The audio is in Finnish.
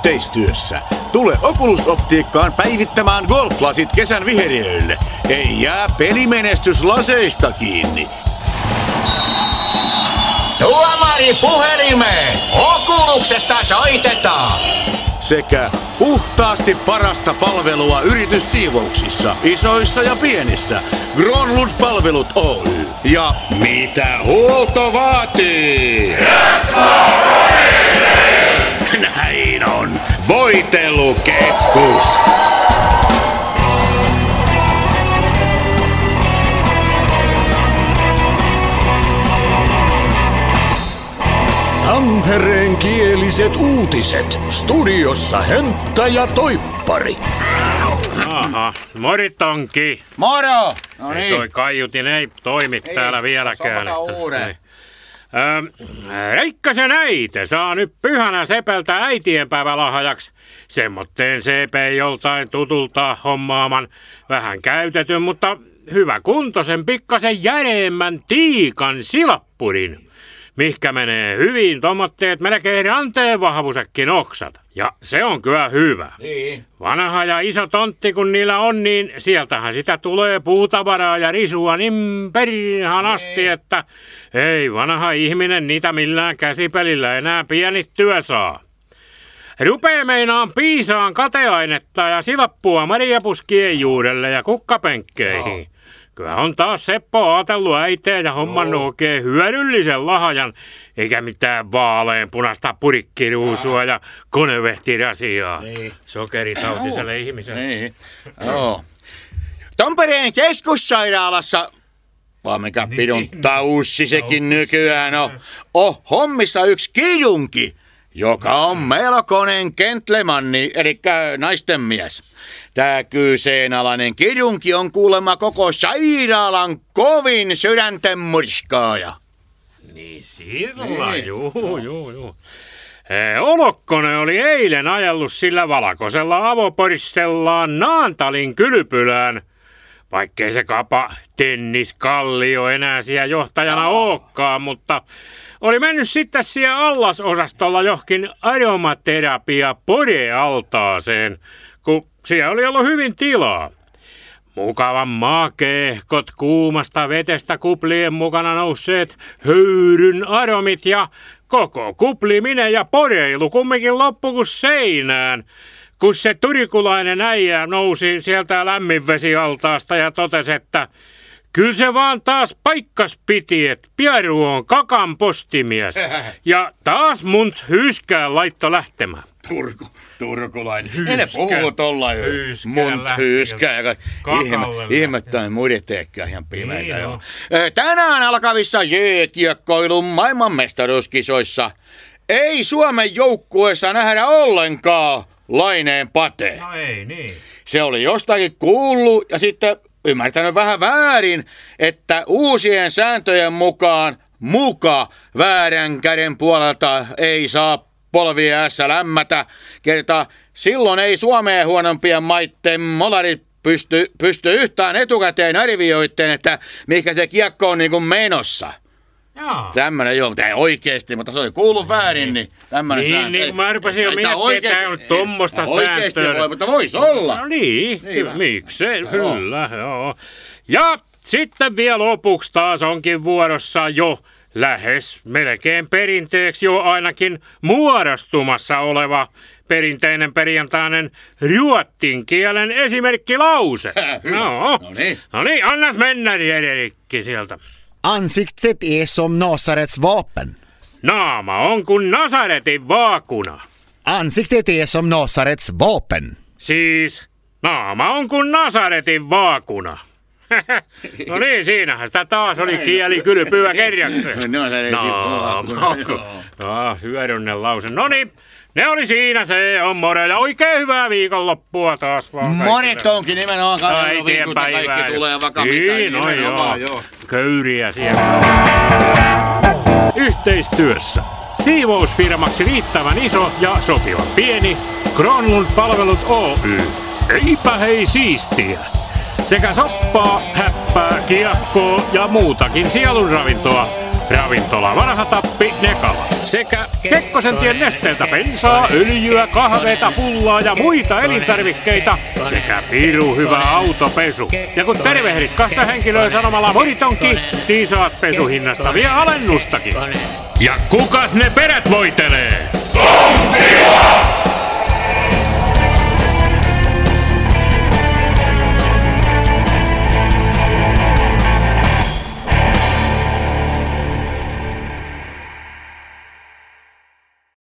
yhteistyössä. Tule Oculus Optiikkaan päivittämään golflasit kesän viheriöille. Ei jää pelimenestys laseista kiinni. Tuomari puhelimeen! Oculuksesta soitetaan! Sekä puhtaasti parasta palvelua yrityssiivouksissa, isoissa ja pienissä. Gronlund-palvelut Oy. Ja mitä huolto vaatii? Näin on. Voitelukeskus. Tampereen kieliset uutiset. Studiossa Hönttä ja Toippari. Aha, moritonki. Moro! No Ei niin. toi kaiutin ei toimi täällä vieläkään. Sopata uuden. Reikkasen äite saa nyt pyhänä Sepeltä äitienpäivälahjaksi semmotteen CP joltain tutulta hommaaman vähän käytetyn, mutta hyvä kuntoisen pikkasen järeemmän tiikan silappurin. Mihkä menee hyvin tommotteet melkein ranteen vahvuisetkin oksat. Ja se on kyllä hyvä. Niin. Vanha ja iso tontti kun niillä on, niin sieltähän sitä tulee puutavaraa ja risua niin perihan asti, että ei vanha ihminen niitä millään käsipelillä enää pienittyä saa. Rupee meinaan piisaan kateainetta ja silappua marjapuskien juurelle ja kukkapenkkeihin. No. Kyllä on taas Seppo ajatellut äiteä ja hommannut oikein hyödyllisen lahjan, eikä mitään vaaleanpunaista purikkiruusua ja konevehtirasia. Niin. Sokeritautiselle ihmiselle. Niin. Joo. Tampereen keskussairaalassa, vaan mikä pidun taussi sekin nykyään on hommissa yksi kirunki, joka on melkoinen gentlemanni, eli naisten mies. Tää kyseenalainen kirunki on kuulemma koko sairaalan kovin sydänten murskaaja. Niin sillä, juu. Olokkonen oli eilen ajellut sillä valkoisella avoporistellaan Naantalin kylpylään, vaikkei se kapa tenniskallio enää siellä johtajana olekaan, mutta oli mennyt sitten siellä allasosastolla johonkin aromaterapia porealtaaseen, kun siellä oli ollut hyvin tilaa. Mukavan makeehkot kuumasta vetestä kuplien mukana nousseet höyryn aromit ja koko kupliminen ja poreilu kumminkin loppu kuin seinään, kun se turikulainen äijä nousi sieltä lämminvesialtaasta ja totesi, että kyllä se vaan taas paikkas piti, että Pieru on kakan postimies. Ja taas munt hyskään laitto lähtemään. Turkulainen. Ei ne puhuu tollain. Munt hyskää. Ihmettäin muideteekään ihan pimeitä. Niin joo. Tänään alkavissa jääkiekkoilun maailmanmestaruuskisoissa ei Suomen joukkueessa nähdä ollenkaan Laineen Pate. No ei niin. Se oli jostakin kuullut ja sitten ymmärtänyt vähän väärin, että uusien sääntöjen mukaan väärän käden puolelta ei saa polvia ässä lämmätä, kertaa silloin ei Suomeen huonompien maitten molarit pysty yhtään etukäteen arvioitteen, että mikä se kiekko on niin kuin menossa. Jaa. Tämmönen joo, tää oikeesti, mutta se oli kuullut väärin, niin tämmönen sääntö. Niin, mä rupesin jo miettimään, että tää on tommosta sääntöä. Voi, mutta vois olla. No niin, miksei, kyllä, joo. Ja sitten vielä lopuksi taas onkin vuorossa jo lähes melkein perinteeksi jo ainakin muodostumassa oleva perinteinen perjantainen ruotsin kielen esimerkkilause. No niin, annas mennä Erikki sieltä. Ansiktet är som Nasarets vapen. Naama on kuin Nasaretin vaakuna. Ansiktet är som Nasarets vapen. Siis naama on kuin Nasaretin vaakuna. No niin, siinähän sitä taas oli kielikylpyä kerjakseen. Naama. Hyödyllinen lause. No niin, ne oli siinä, se on more. Ja oikein hyvää viikonloppua taas vaan. Monet onkin nimenomaan äitienpäivää. Kaikki tulee vaikka niin, no joo. Köyriä siellä. Yhteistyössä. Siivousfirmaksi riittävän iso ja sopivan pieni. Gronlund-palvelut Oy. Eipä hei siistiä. Sekä soppaa, häppää, kiekkoa ja muutakin sielunravintoa. Ravintola Vanhatappi Nekala. Sekä Kekkosentien nesteeltä bensaa, öljyä, kahveita, pullaa ja muita elintarvikkeita. Sekä pirun hyvä autopesu. Ja kun tervehdit kassahenkilöä sanomalla monitonki, niin saat pesuhinnasta vielä alennustakin. Ja kukas ne perät voitelee? Tonki!